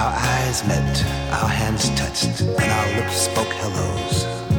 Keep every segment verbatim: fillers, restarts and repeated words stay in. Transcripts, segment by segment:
Our eyes met, our hands touched, and our lips spoke hellos.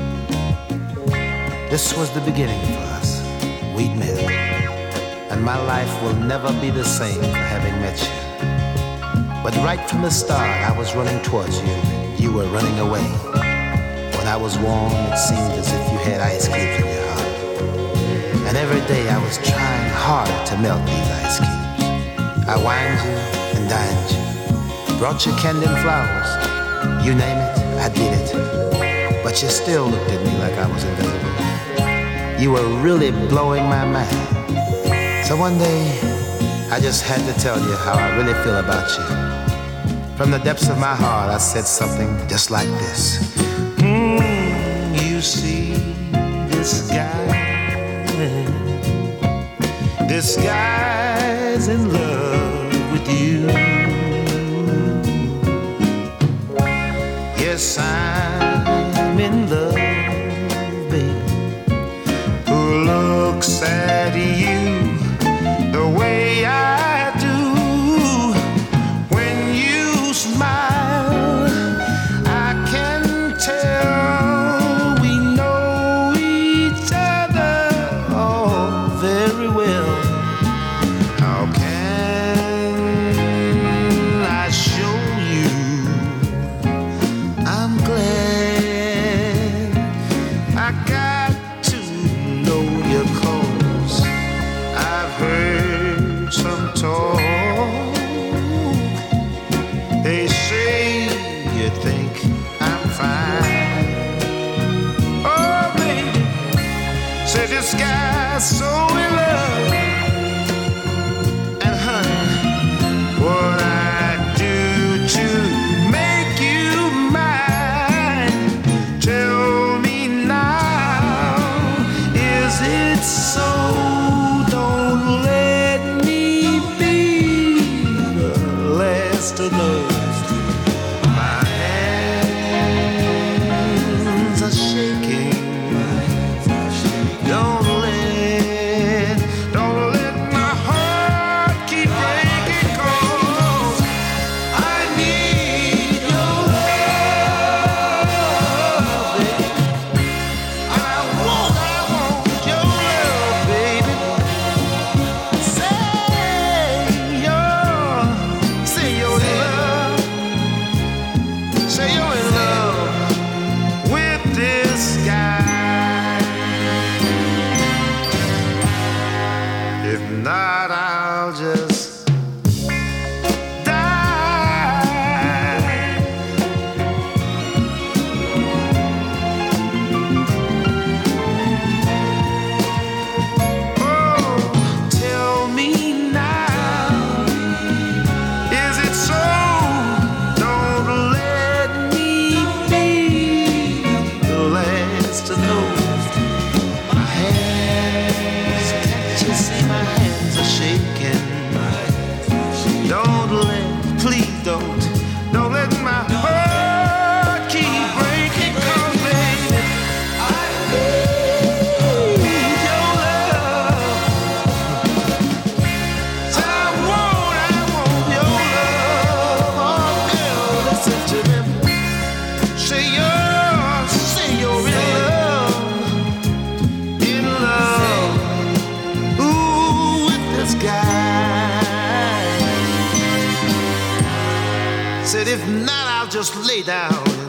This was the beginning for us. We'd met, and my life will never be the same for having met you. But right from the start, I was running towards you. You were running away. When I was warm, it seemed as if you had ice cubes in your heart. And every day I was trying hard to melt these ice cubes. I wined you and dined you, brought you candy and flowers. You name it, I did it. But you still looked at me like I was invisible. You were really blowing my mind. So one day, I just had to tell you how I really feel about you. From the depths of my heart, I said something just like this. Mm, you see, this guy, this guy's in love with you. Yes, I'm in love, baby. Who looks at you the way I do? When you smile, I can tell we know each other oh very well. How can I show you I'm glad I got to know you, 'cause I've heard some talk. They say you think I'm fine. Oh, baby, say this guy's so in love. And honey, what I do to make you mine? Tell me now, is it so? Don't let me be the last to know. My hands are shaking. Don't let, don't let my heart keep breaking, 'cause I need your love, baby. I want, I want your love, baby. Say you're, say you're in love. Say you're in love with this guy. If not, I'll just die. Oh, tell me now, is it so? Don't let me be the last to know. My hands, can't you see my hands are shaking? Don't let, please don't, don't let my heart keep breaking, 'cause baby, I need your love. So I want, I want your love. Oh, girl, listen to me. Say you're, say you're in love, in love, ooh, with this guy. Said if not, I'll just lay down